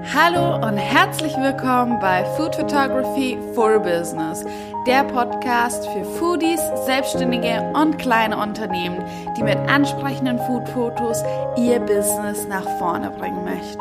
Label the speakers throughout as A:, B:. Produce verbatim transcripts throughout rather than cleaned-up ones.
A: Hallo und herzlich willkommen bei Food Photography for Business, der Podcast für Foodies, Selbstständige und kleine Unternehmen, die mit ansprechenden Foodfotos ihr Business nach vorne bringen möchten.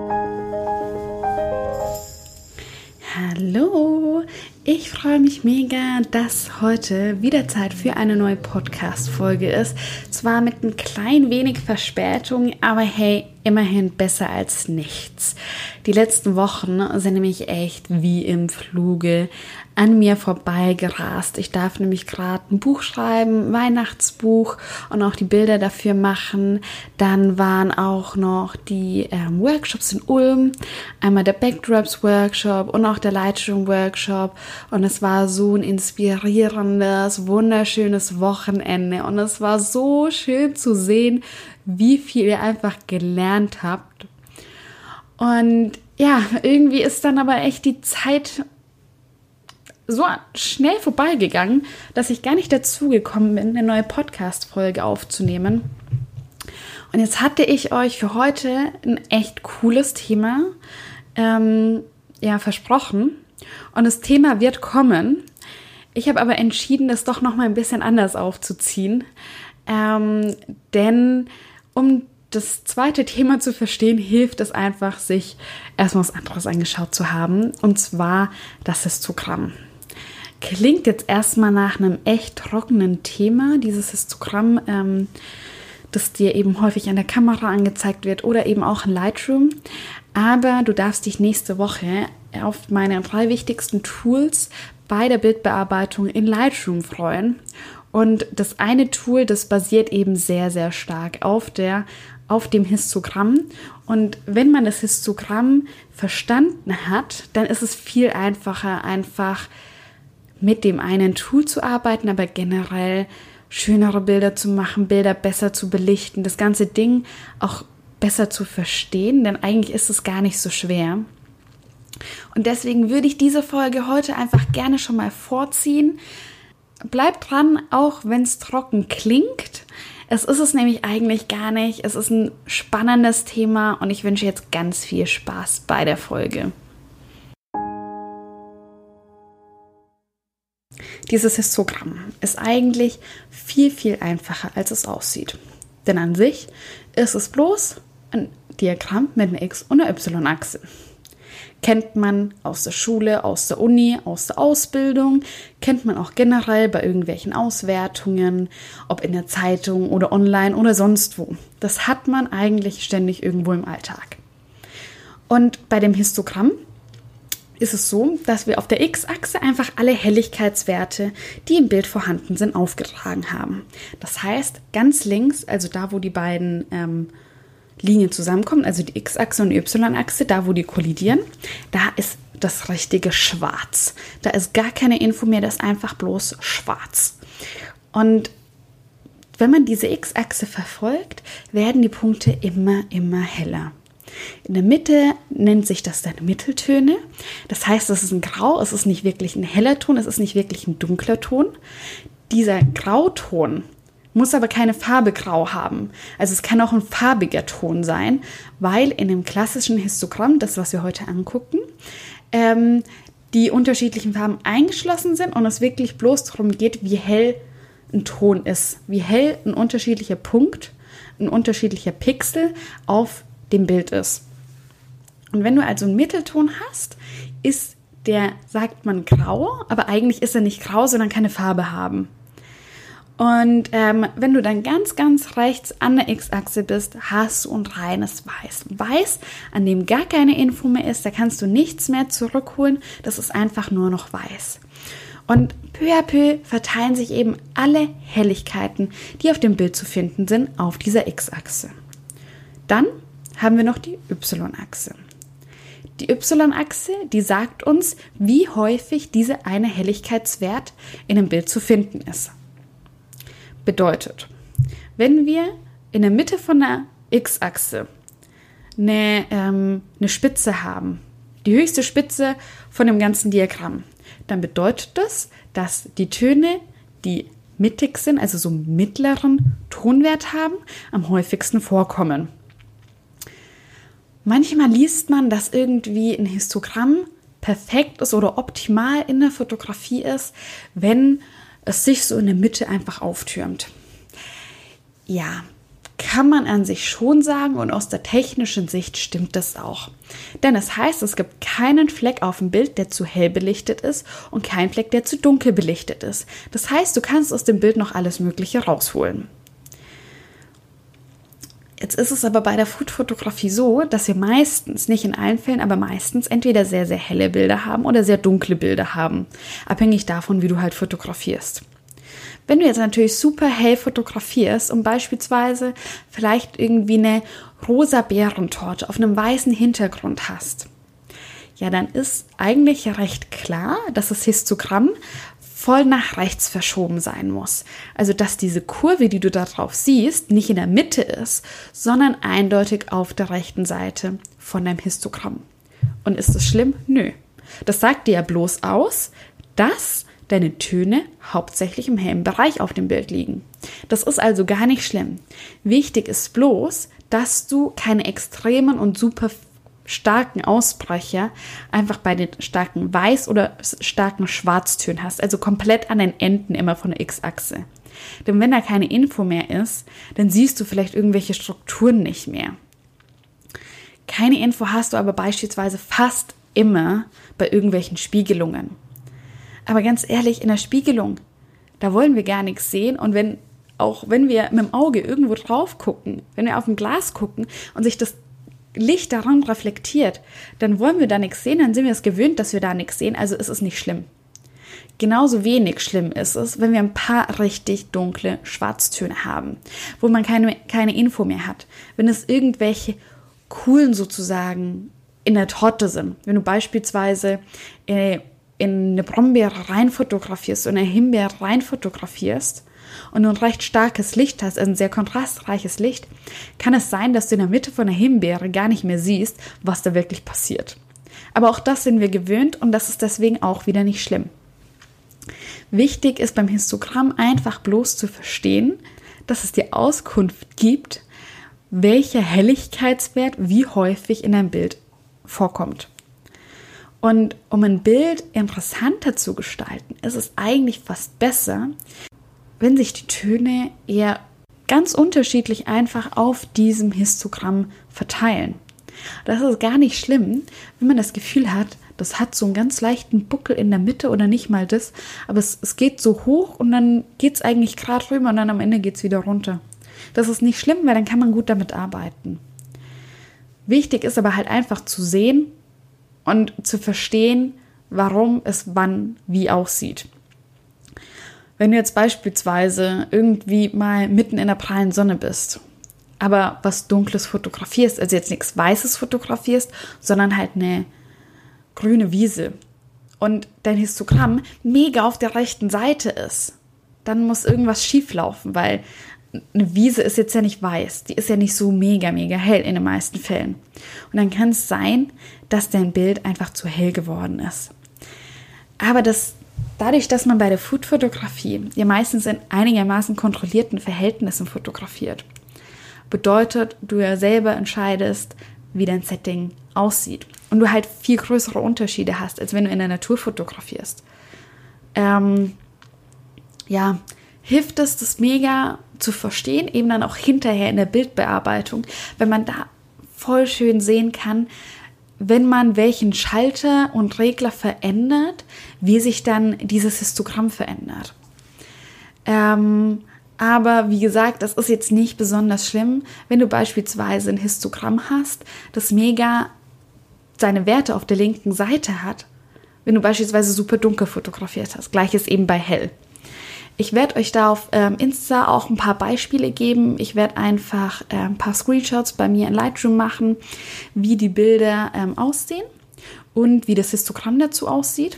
A: Hallo, ich freue mich mega, dass heute wieder Zeit für eine neue Podcast-Folge ist. Zwar mit ein klein wenig Verspätung, aber hey, immerhin besser als nichts. Die letzten Wochen sind nämlich echt wie im Fluge an mir vorbeigerast. Ich darf nämlich gerade ein Buch schreiben, Weihnachtsbuch, und auch die Bilder dafür machen. Dann waren auch noch die ähm, Workshops in Ulm, einmal der Backdrops Workshop und auch der Lightroom Workshop, und es war so ein inspirierendes, wunderschönes Wochenende, und es war so schön zu sehen, wie viel ihr einfach gelernt habt. Und ja, irgendwie ist dann aber echt die Zeit so schnell vorbeigegangen, dass ich gar nicht dazu gekommen bin, eine neue Podcast-Folge aufzunehmen. Und jetzt hatte ich euch für heute ein echt cooles Thema ähm, ja, versprochen. Und das Thema wird kommen. Ich habe aber entschieden, das doch noch mal ein bisschen anders aufzuziehen. Ähm, denn um das zweite Thema zu verstehen, hilft es einfach, sich erstmal was anderes angeschaut zu haben. Und zwar das Histogramm. Klingt jetzt erstmal nach einem echt trockenen Thema, dieses Histogramm, ähm, das dir eben häufig an der Kamera angezeigt wird oder eben auch in Lightroom. Aber du darfst dich nächste Woche auf meine drei wichtigsten Tools bei der Bildbearbeitung in Lightroom freuen. Und das eine Tool, das basiert eben sehr, sehr stark auf der, auf dem Histogramm. Und wenn man das Histogramm verstanden hat, dann ist es viel einfacher, einfach mit dem einen Tool zu arbeiten, aber generell schönere Bilder zu machen, Bilder besser zu belichten, das ganze Ding auch besser zu verstehen, denn eigentlich ist es gar nicht so schwer. Und deswegen würde ich diese Folge heute einfach gerne schon mal vorziehen. Bleib dran, auch wenn es trocken klingt. Es ist es nämlich eigentlich gar nicht. Es ist ein spannendes Thema und ich wünsche jetzt ganz viel Spaß bei der Folge. Dieses Histogramm ist eigentlich viel, viel einfacher, als es aussieht. Denn an sich ist es bloß ein Diagramm mit einer X- und einer Y-Achse. Kennt man aus der Schule, aus der Uni, aus der Ausbildung, kennt man auch generell bei irgendwelchen Auswertungen, ob in der Zeitung oder online oder sonst wo. Das hat man eigentlich ständig irgendwo im Alltag. Und bei dem Histogramm ist es so, dass wir auf der X-Achse einfach alle Helligkeitswerte, die im Bild vorhanden sind, aufgetragen haben. Das heißt, ganz links, also da, wo die beiden ähm, Linien zusammenkommen, also die X-Achse und die Y-Achse, da, wo die kollidieren, da ist das richtige Schwarz. Da ist gar keine Info mehr, das ist einfach bloß schwarz. Und wenn man diese X-Achse verfolgt, werden die Punkte immer, immer heller. In der Mitte nennt sich das dann Mitteltöne. Das heißt, es ist ein Grau, es ist nicht wirklich ein heller Ton, es ist nicht wirklich ein dunkler Ton. Dieser Grauton muss aber keine Farbe grau haben. Also es kann auch ein farbiger Ton sein, weil in dem klassischen Histogramm, das, was wir heute angucken, ähm, die unterschiedlichen Farben eingeschlossen sind und es wirklich bloß darum geht, wie hell ein Ton ist, wie hell ein unterschiedlicher Punkt, ein unterschiedlicher Pixel auf dem Bild ist. Und wenn du also einen Mittelton hast, ist der, sagt man, grau, aber eigentlich ist er nicht grau, sondern kann eine Farbe haben. Und ähm, wenn du dann ganz, ganz rechts an der X-Achse bist, hast du ein reines Weiß. Weiß, an dem gar keine Info mehr ist, da kannst du nichts mehr zurückholen, das ist einfach nur noch weiß. Und peu à peu verteilen sich eben alle Helligkeiten, die auf dem Bild zu finden sind, auf dieser X-Achse. Dann haben wir noch die Y-Achse. Die Y-Achse, die sagt uns, wie häufig dieser eine Helligkeitswert in einem Bild zu finden ist. Bedeutet, wenn wir in der Mitte von der X-Achse eine, ähm, eine Spitze haben, die höchste Spitze von dem ganzen Diagramm, dann bedeutet das, dass die Töne, die mittig sind, also so einen mittleren Tonwert haben, am häufigsten vorkommen. Manchmal liest man, dass irgendwie ein Histogramm perfekt ist oder optimal in der Fotografie ist, wenn es sich so in der Mitte einfach auftürmt. Ja, kann man an sich schon sagen und aus der technischen Sicht stimmt das auch. Denn es heißt, es gibt keinen Fleck auf dem Bild, der zu hell belichtet ist und keinen Fleck, der zu dunkel belichtet ist. Das heißt, du kannst aus dem Bild noch alles Mögliche rausholen. Jetzt ist es aber bei der Foodfotografie so, dass wir meistens, nicht in allen Fällen, aber meistens entweder sehr, sehr helle Bilder haben oder sehr dunkle Bilder haben. Abhängig davon, wie du halt fotografierst. Wenn du jetzt natürlich super hell fotografierst und beispielsweise vielleicht irgendwie eine rosa Beerentorte auf einem weißen Hintergrund hast, ja, dann ist eigentlich recht klar, dass das Histogramm voll nach rechts verschoben sein muss. Also, dass diese Kurve, die du da drauf siehst, nicht in der Mitte ist, sondern eindeutig auf der rechten Seite von deinem Histogramm. Und ist das schlimm? Nö. Das sagt dir ja bloß aus, dass deine Töne hauptsächlich im hellen Bereich auf dem Bild liegen. Das ist also gar nicht schlimm. Wichtig ist bloß, dass du keine extremen und super starken Ausbrecher einfach bei den starken Weiß- oder starken Schwarztönen hast, also komplett an den Enden immer von der X-Achse. Denn wenn da keine Info mehr ist, dann siehst du vielleicht irgendwelche Strukturen nicht mehr. Keine Info hast du aber beispielsweise fast immer bei irgendwelchen Spiegelungen. Aber ganz ehrlich, in der Spiegelung, da wollen wir gar nichts sehen und wenn, auch wenn wir mit dem Auge irgendwo drauf gucken, wenn wir auf ein Glas gucken und sich das Licht daran reflektiert, dann wollen wir da nichts sehen, dann sind wir es gewöhnt, dass wir da nichts sehen, also ist es nicht schlimm. Genauso wenig schlimm ist es, wenn wir ein paar richtig dunkle Schwarztöne haben, wo man keine, keine Info mehr hat. Wenn es irgendwelche coolen sozusagen in der Torte sind. Wenn du beispielsweise äh, in eine Brombeere rein fotografierst und eine Himbeere rein fotografierst und du ein recht starkes Licht hast, also ein sehr kontrastreiches Licht, kann es sein, dass du in der Mitte von der Himbeere gar nicht mehr siehst, was da wirklich passiert. Aber auch das sind wir gewöhnt und das ist deswegen auch wieder nicht schlimm. Wichtig ist beim Histogramm einfach bloß zu verstehen, dass es dir Auskunft gibt, welcher Helligkeitswert wie häufig in einem Bild vorkommt. Und um ein Bild interessanter zu gestalten, ist es eigentlich fast besser, wenn sich die Töne eher ganz unterschiedlich einfach auf diesem Histogramm verteilen. Das ist gar nicht schlimm, wenn man das Gefühl hat, das hat so einen ganz leichten Buckel in der Mitte oder nicht mal das, aber es, es geht so hoch und dann geht es eigentlich gerade rüber und dann am Ende geht es wieder runter. Das ist nicht schlimm, weil dann kann man gut damit arbeiten. Wichtig ist aber halt einfach zu sehen und zu verstehen, warum es wann wie aussieht. Wenn du jetzt beispielsweise irgendwie mal mitten in der prallen Sonne bist, aber was Dunkles fotografierst, also jetzt nichts Weißes fotografierst, sondern halt eine grüne Wiese und dein Histogramm mega auf der rechten Seite ist, dann muss irgendwas schief laufen, weil eine Wiese ist jetzt ja nicht weiß, die ist ja nicht so mega, mega hell in den meisten Fällen. Und dann kann es sein, dass dein Bild einfach zu hell geworden ist. Aber das Dadurch, dass man bei der Foodfotografie ja meistens in einigermaßen kontrollierten Verhältnissen fotografiert, bedeutet, du ja selber entscheidest, wie dein Setting aussieht. Und du halt viel größere Unterschiede hast, als wenn du in der Natur fotografierst. Ähm, ja, hilft es, das mega zu verstehen, eben dann auch hinterher in der Bildbearbeitung, wenn man da voll schön sehen kann, wenn man welchen Schalter und Regler verändert, wie sich dann dieses Histogramm verändert. Ähm, aber wie gesagt, das ist jetzt nicht besonders schlimm, wenn du beispielsweise ein Histogramm hast, das mega seine Werte auf der linken Seite hat, wenn du beispielsweise super dunkel fotografiert hast. Gleiches eben bei hell. Ich werde euch da auf ähm, Insta auch ein paar Beispiele geben. Ich werde einfach äh, ein paar Screenshots bei mir in Lightroom machen, wie die Bilder ähm, aussehen und wie das Histogramm dazu aussieht.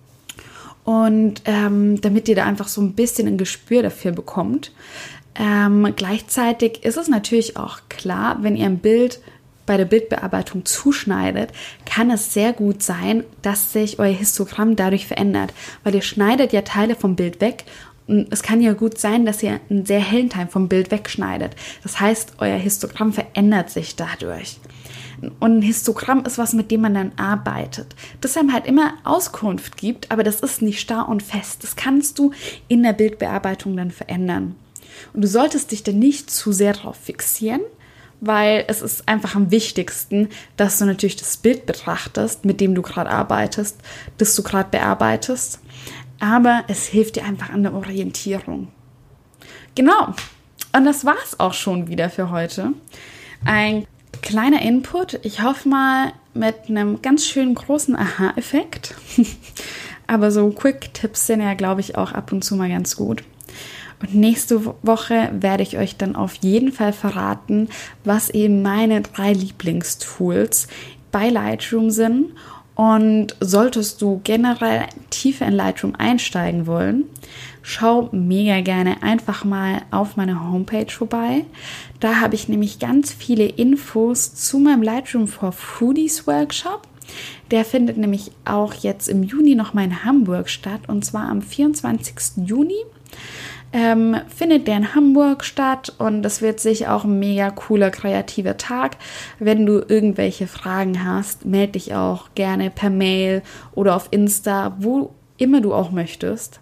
A: Und ähm, damit ihr da einfach so ein bisschen ein Gespür dafür bekommt. Ähm, gleichzeitig ist es natürlich auch klar, wenn ihr ein Bild bei der Bildbearbeitung zuschneidet, kann es sehr gut sein, dass sich euer Histogramm dadurch verändert, weil ihr schneidet ja Teile vom Bild weg Und es kann ja gut sein, dass ihr einen sehr hellen Teil vom Bild wegschneidet. Das heißt, euer Histogramm verändert sich dadurch. Und ein Histogramm ist was, mit dem man dann arbeitet. Das einem halt immer Auskunft gibt, aber das ist nicht starr und fest. Das kannst du in der Bildbearbeitung dann verändern. Und du solltest dich dann nicht zu sehr darauf fixieren, weil es ist einfach am wichtigsten, dass du natürlich das Bild betrachtest, mit dem du gerade arbeitest, das du gerade bearbeitest. Aber es hilft dir einfach an der Orientierung. Genau. Und das war es auch schon wieder für heute. Ein kleiner Input. Ich hoffe mal mit einem ganz schönen großen Aha-Effekt. Aber so Quick-Tipps sind ja, glaube ich, auch ab und zu mal ganz gut. Und nächste Woche werde ich euch dann auf jeden Fall verraten, was eben meine drei Lieblingstools bei Lightroom sind. Und solltest du generell tiefer in Lightroom einsteigen wollen, schau mega gerne einfach mal auf meiner Homepage vorbei. Da habe ich nämlich ganz viele Infos zu meinem Lightroom for Foodies Workshop. Der findet nämlich auch jetzt im Juni nochmal in Hamburg statt, und zwar am vierundzwanzigsten Juni. Ähm, findet der in Hamburg statt, und das wird sicher auch ein mega cooler, kreativer Tag. Wenn du irgendwelche Fragen hast, melde dich auch gerne per Mail oder auf Insta, wo immer du auch möchtest.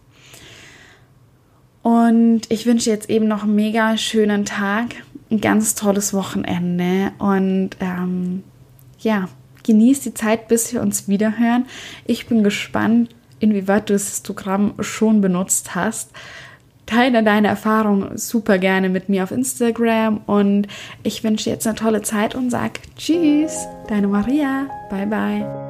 A: Und ich wünsche jetzt eben noch einen mega schönen Tag, ein ganz tolles Wochenende und ähm, ja, genieß die Zeit, bis wir uns wiederhören. Ich bin gespannt, inwieweit du das Histogramm schon benutzt hast. Teile deine Erfahrungen super gerne mit mir auf Instagram, und ich wünsche dir jetzt eine tolle Zeit und sag Tschüss, deine Maria, bye bye.